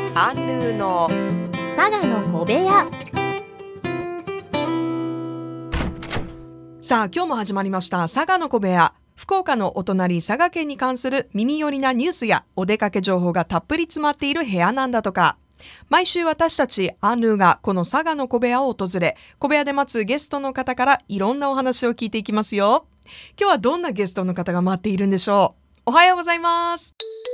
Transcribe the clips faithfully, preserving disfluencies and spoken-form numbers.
アンヌーの佐賀の小部屋。 さあ今日も始まりました佐賀の小部屋。福岡のお隣佐賀県に関する耳寄りなニュースやお出かけ情報がたっぷり詰まっている部屋なんだとか。毎週私たちアンヌーがこの佐賀の小部屋を訪れ、小部屋で待つゲストの方からいろんなお話を聞いていきますよ。今日はどんなゲストの方が待っているんでしょう。おはようございます。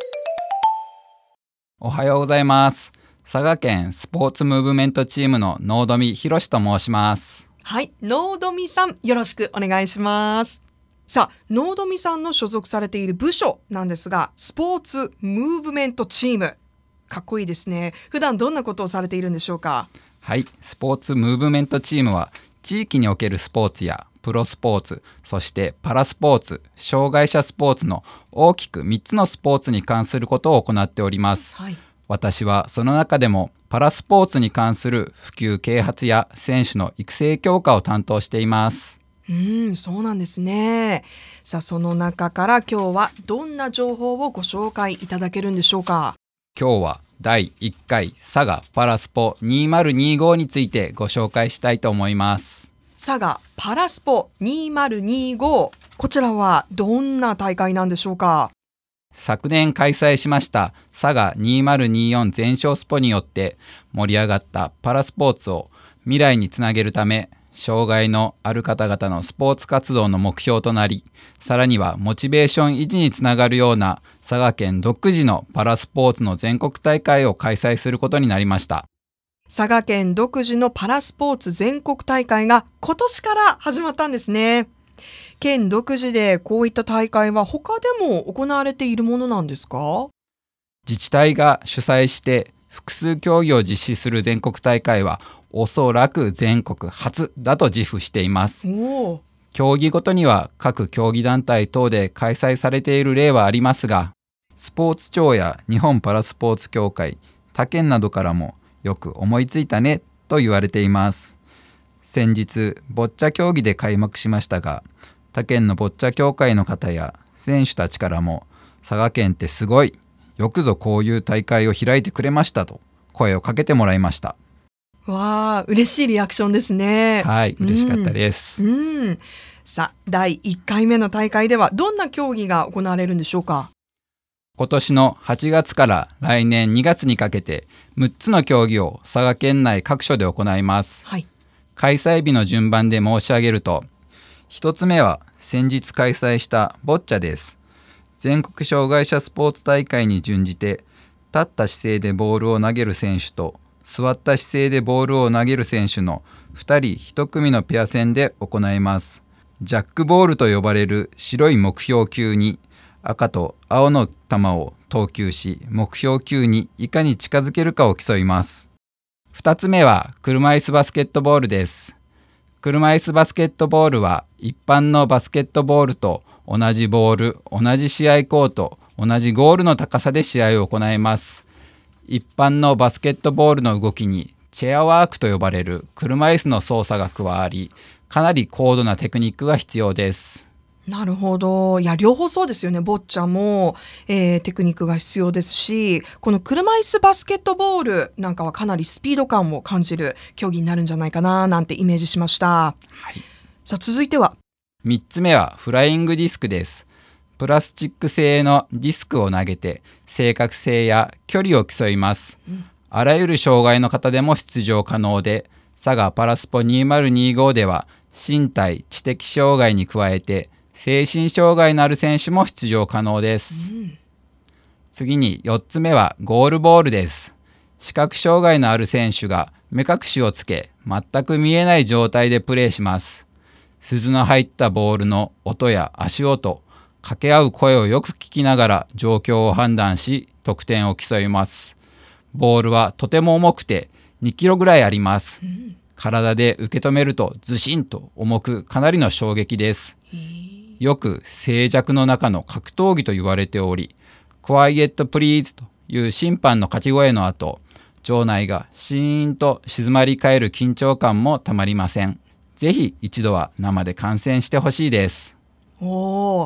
おはようございます。佐賀県スポーツムーブメントチームの能富博と申します。 はい、能富さんよろしくお願いします。さあ、能富さんの所属されている部署なんですが、スポーツムーブメントチーム。かっこいいですね。普段どんなことをされているんでしょうか。 はい、スポーツムーブメントチームは地域におけるスポーツやプロスポーツ、そしてパラスポーツ、障害者スポーツの大きくみっつのスポーツに関することを行っております。 はい、 私はその中でもパラスポーツに関する普及啓発や選手の育成強化を担当しています。 うーん、そうなんですね。さあ、その中から今日はどんな情報をご紹介いただけるんでしょうか。 今日はだいいっかい佐賀パラスポにせんにじゅうごについてご紹介したいと思います。 佐賀パラスポにせんにじゅうご、こちらはどんな大会なんでしょうか。 昨年開催しました佐賀にせんにじゅうよん全勝スポによって盛り上がったパラスポーツを未来につなげるため、障害のある方々のスポーツ活動の目標となり、さらにはモチベーション維持につながるような佐賀県独自のパラスポーツの全国大会を開催することになりました。 佐賀県独自のパラスポーツ全国大会が今年から始まったんですね。県独自でこういった大会は他でも行われているものなんですか。 自治体が主催して複数競技を実施する全国大会はおそらく全国初だと自負しています。 おー。 競技ごとには各競技団体等で開催されている例はありますが、スポーツ庁や日本パラスポーツ協会、他県などからもよく思いついたねと言われています。先日ボッチャ競技で開幕しましたが、他県のボッチャ協会の方や選手たちからも、佐賀県ってすごい、よくぞこういう大会を開いてくれましたと声をかけてもらいました。 わあ、嬉しいリアクションですね。 はい、嬉しかったです。 うん、うん、さあ、だいいっかいめの大会ではどんな競技が行われるんでしょうか。 今年のはちがつから来年にがつにかけてむっつの競技を佐賀県内各所で行います。 はい、 開催日の順番で申し上げると、ひとつめは先日開催したボッチャです。全国障害者スポーツ大会に準じて、立った姿勢でボールを投げる選手と座った姿勢でボールを投げる選手のふたりいち組のペア戦で行います。ジャックボールと呼ばれる白い目標球に赤と青の球を投球し、目標球にいかに近づけるかを競います。ふたつめは車椅子バスケットボールです。車椅子バスケットボールは一般のバスケットボールと同じボール、同じ試合コート、同じゴールの高さで試合を行います。一般のバスケットボールの動きにチェアワークと呼ばれる車椅子の操作が加わり、かなり高度なテクニックが必要です。 なるほど。いや、両方そうですよね。ボッチャも、えー、テクニックが必要ですし、この車椅子バスケットボールなんかはかなりスピード感も感じる競技になるんじゃないかななんてイメージしました。 はい、 さあ、続いてはみっつめはフライングディスクです。プラスチック製のディスクを投げて正確性や距離を競います。うん、あらゆる障害の方でも出場可能で、佐賀パラスポにせんにじゅうごでは身体・知的障害に加えて精神障害のある選手も出場可能です。うん、次によっつめはゴールボールです。視覚障害のある選手が目隠しをつけ、全く見えない状態でプレーします。鈴の入ったボールの音や足音、掛け合う声をよく聞きながら状況を判断し、得点を競います。ボールはとても重くてにキロぐらいあります。うん、体で受け止めるとずしんと重く、かなりの衝撃です。よく静寂の中の格闘技と言われており、クワイエットプリーズという審判の掛け声の後、場内がシーンと静まり返る緊張感もたまりません。ぜひ一度は生で観戦してほしいです。 おー、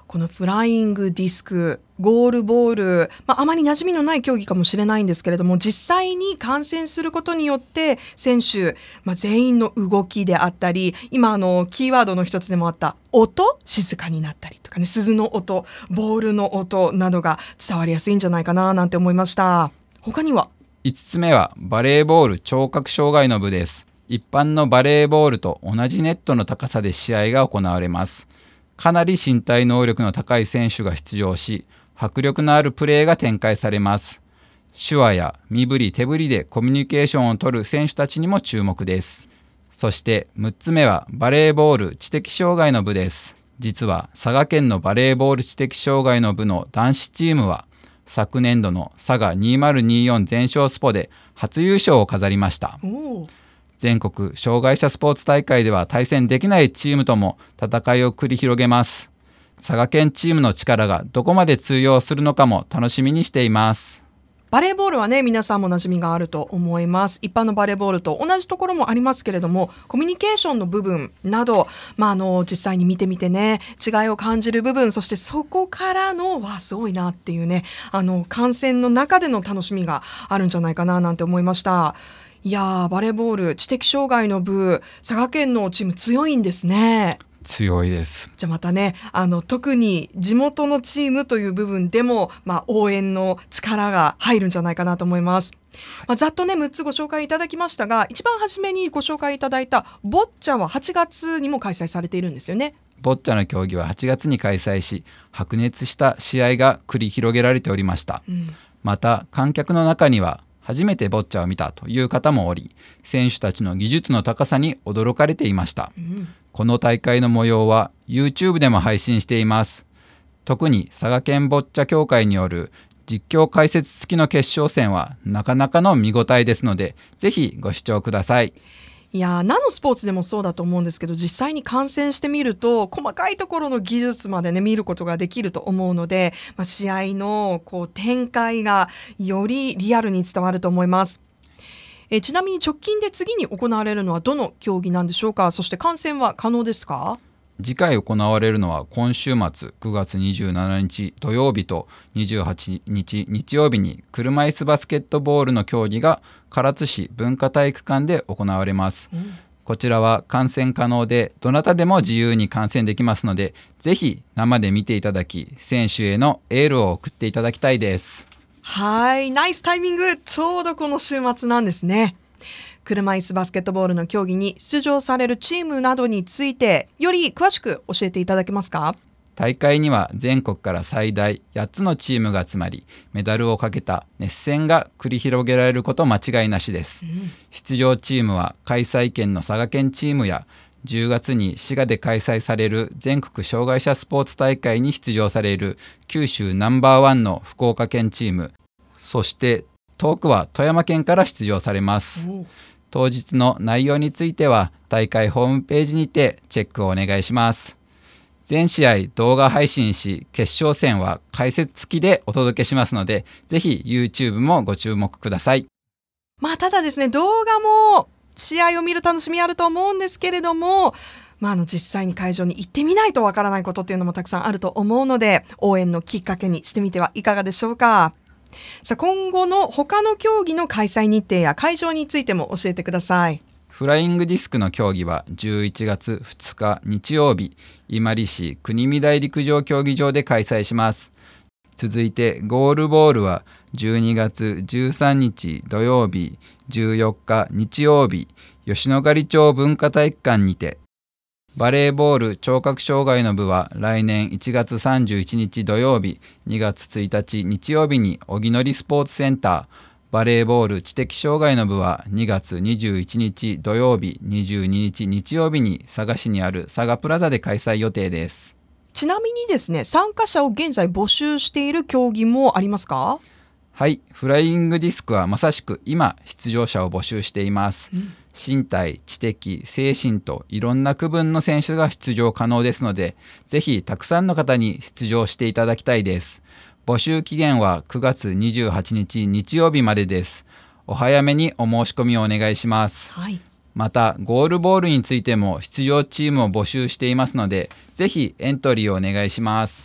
このフライングディスク、ゴールボール、まあ、あまり馴染みのない競技かもしれないんですけれども、実際に観戦することによって選手、まあ、全員の動きであったり、今あのキーワードの一つでもあった音、静かになったりとかね、鈴の音、ボールの音などが伝わりやすいんじゃないかななんて思いました。他には？ いつつめはバレーボール聴覚障害の部です。一般のバレーボールと同じネットの高さで試合が行われます。かなり身体能力の高い選手が出場し、迫力のあるプレーが展開されます。手話や身振り手振りでコミュニケーションを取る選手たちにも注目です。そしてむっつめはバレーボール知的障害の部です。実は佐賀県のバレーボール知的障害の部の男子チームは、昨年度の佐賀にせんにじゅうよん全勝スポで初優勝を飾りました。全国障害者スポーツ大会では対戦できないチームとも戦いを繰り広げます。佐賀県チームの力がどこまで通用するのかも楽しみにしています。 バレーボールはね、皆さんも馴染みがあると思います。一般のバレーボールと同じところもありますけれども、コミュニケーションの部分など、まあ、あの実際に見てみてね、違いを感じる部分、そしてそこからのわすごいなっていうね、あの観戦の中での楽しみがあるんじゃないかななんて思いました。いやー、バレーボール知的障害の部、佐賀県のチーム強いんですね。 強いです。 じゃあまたね、あの特に地元のチームという部分でも、まあ、応援の力が入るんじゃないかなと思います。まあ、ざっとねむっつご紹介いただきましたが、一番初めにご紹介いただいたボッチャははちがつにも開催されているんですよね。 ボッチャの競技ははちがつに開催し、白熱した試合が繰り広げられておりました。うん、また観客の中には初めてボッチャを見たという方もおり、選手たちの技術の高さに驚かれていました。うん、この大会の模様は YouTube でも配信しています。特に佐賀県ボッチャ協会による実況解説付きの決勝戦はなかなかの見応えですので、ぜひご視聴ください。 いや、何のスポーツでもそうだと思うんですけど、実際に観戦してみると細かいところの技術までね見ることができると思うので、まあ、試合のこう展開がよりリアルに伝わると思います。えちなみに直近で次に行われるのはどの競技なんでしょうか。そして観戦は可能ですか？ 次回行われるのは今週末くがつにじゅうしちにち土曜日とにじゅうはちにち日曜日に車椅子バスケットボールの競技が唐津市文化体育館で行われます。うん、こちらは観戦可能で、どなたでも自由に観戦できますので、ぜひ生で見ていただき、選手へのエールを送っていただきたいです。 はい、ナイスタイミング。ちょうどこの週末なんですね。車椅子バスケットボールの競技に出場されるチームなどについてより詳しく教えていただけますか？ 大会には全国から最大やっつのチームが集まり、メダルをかけた熱戦が繰り広げられること間違いなしです。うん、出場チームは開催県の佐賀県チームやじゅうがつに滋賀で開催される全国障害者スポーツ大会に出場される九州ナンバーワンの福岡県チーム、そして遠くは富山県から出場されます。当日の内容については大会ホームページにてチェックをお願いします。全試合動画配信し、決勝戦は解説付きでお届けしますので、ぜひ YouTube もご注目ください。 まあただですね、動画も試合を見る楽しみあると思うんですけれども、まあ、あの実際に会場に行ってみないとわからないことっていうのもたくさんあると思うので、応援のきっかけにしてみてはいかがでしょうか。さあ、今後の他の競技の開催日程や会場についても教えてください。 フライングディスクの競技はじゅういちがつふつか日曜日、伊万里市国見台陸上競技場で開催します。続いてゴールボールはじゅうにがつじゅうさんにち土曜日、じゅうよっか日曜日、吉野ヶ里町文化体育館にて。バレーボール聴覚障害の部は来年いちがつさんじゅういちにち土曜日、にがつついたち日曜日に荻のりスポーツセンター。バレーボール知的障害の部はにがつにじゅういちにち土曜日、にじゅうににち日曜日に佐賀市にある佐賀プラザで開催予定です。 ちなみにですね、参加者を現在募集している競技もありますか？ はい、フライングディスクはまさしく今出場者を募集しています。うん、身体、知的、精神といろんな区分の選手が出場可能ですので、ぜひたくさんの方に出場していただきたいです。募集期限はくがつにじゅうはちにち日曜日までです。お早めにお申し込みをお願いします。はい、またゴールボールについても出場チームを募集していますので、ぜひエントリーをお願いします。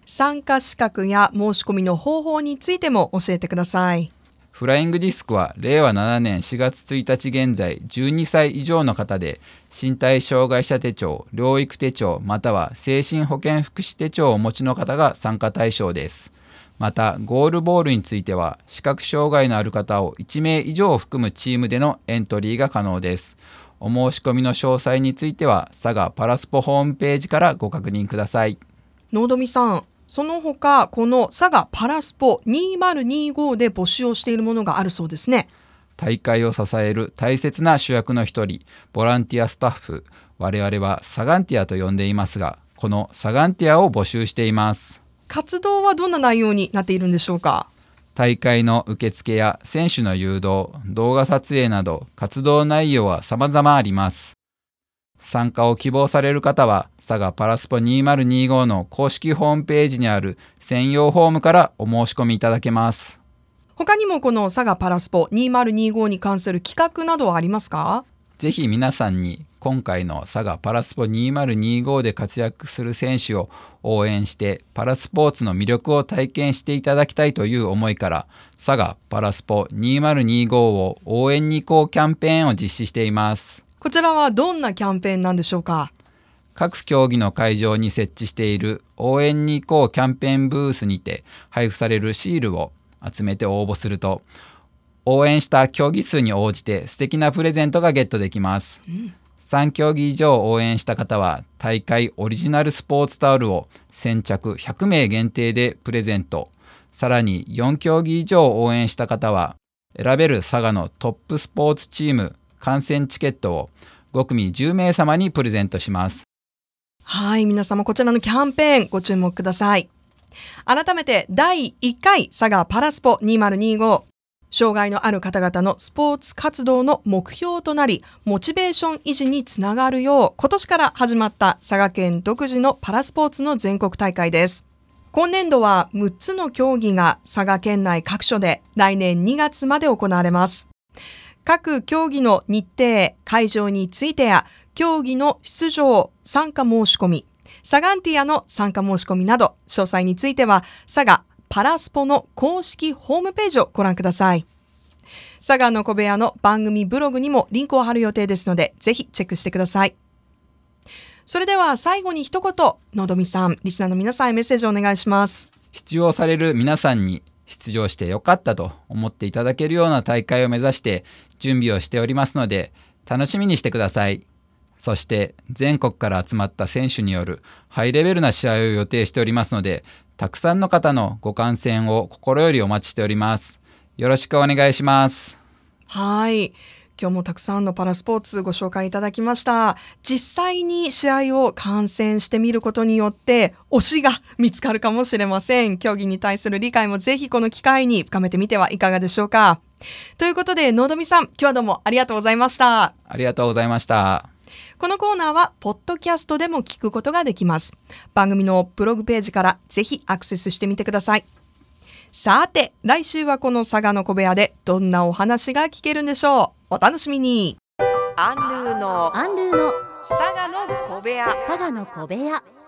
参加資格や申し込みの方法についても教えてください。 フライングディスクはれいわななねんしがつついたち現在じゅうにさい以上の方で身体障害者手帳、療育手帳または精神保健福祉手帳をお持ちの方が参加対象です。またゴールボールについては視覚障害のある方をいちめい以上含むチームでのエントリーが可能です。お申し込みの詳細については佐賀パラスポホームページからご確認ください。 野富さん、その他この佐賀パラスポにせんにじゅうごで募集をしているものがあるそうですね。 大会を支える大切な主役の一人、ボランティアスタッフ、我々はサガンティアと呼んでいますが、このサガンティアを募集しています。 活動はどんな内容になっているんでしょうか。 大会の受付や選手の誘導、動画撮影など活動内容は様々あります。参加を希望される方は佐賀パラスポにせんにじゅうごの公式ホームページにある専用フォームからお申し込みいただけます。 他にもこの佐賀パラスポにせんにじゅうごに関する企画などはありますか。 ぜひ皆さんに今回の佐賀パラスポにせんにじゅうごで活躍する選手を応援してパラスポーツの魅力を体験していただきたいという思いから佐賀パラスポにせんにじゅうごを応援に行こうキャンペーンを実施しています。 こちらはどんなキャンペーンなんでしょうか。 各競技の会場に設置している応援に行こうキャンペーンブースにて配布されるシールを集めて応募すると応援した競技数に応じて素敵なプレゼントがゲットできます、うん、さん競技以上応援した方は大会オリジナルスポーツタオルを先着ひゃくめい限定でプレゼント。さらによん競技以上応援した方は選べる佐賀のトップスポーツチーム観戦チケットをごくみじゅうめいさまにプレゼントします。 はい、皆様こちらのキャンペーンご注目ください。改めてだいいっかい佐賀パラスポにせんにじゅうご、障害のある方々のスポーツ活動の目標となりモチベーション維持につながるよう今年から始まった佐賀県独自のパラスポーツの全国大会です。今年度はむっつの競技が佐賀県内各所で来年にがつまで行われます。各競技の日程、会場についてや競技の出場、参加申し込み、サガンティアの参加申し込みなど詳細については佐賀パラスポの公式ホームページをご覧ください。佐賀の小部屋の番組ブログにもリンクを貼る予定ですのでぜひチェックしてください。それでは最後に一言、のどみさん、リスナーの皆さんへメッセージをお願いします。 出場される皆さんに出場してよかったと思っていただけるような大会を目指して準備をしておりますので楽しみにしてください。そして全国から集まった選手によるハイレベルな試合を予定しておりますのでたくさんの方のご観戦を心よりお待ちしております。よろしくお願いします。 はい、今日もたくさんのパラスポーツご紹介いただきました。実際に試合を観戦してみることによって推しが見つかるかもしれません。競技に対する理解もぜひこの機会に深めてみてはいかがでしょうか。ということで、のどみさん、今日はどうもありがとうございました。 ありがとうございました。 このコーナーはポッドキャストでも聞くことができます。番組のブログページからぜひアクセスしてみてください。さて、来週はこの佐賀の小部屋でどんなお話が聞けるんでしょう。お楽しみに。アンルーのアンルーの佐賀の小部屋。 佐賀の小部屋。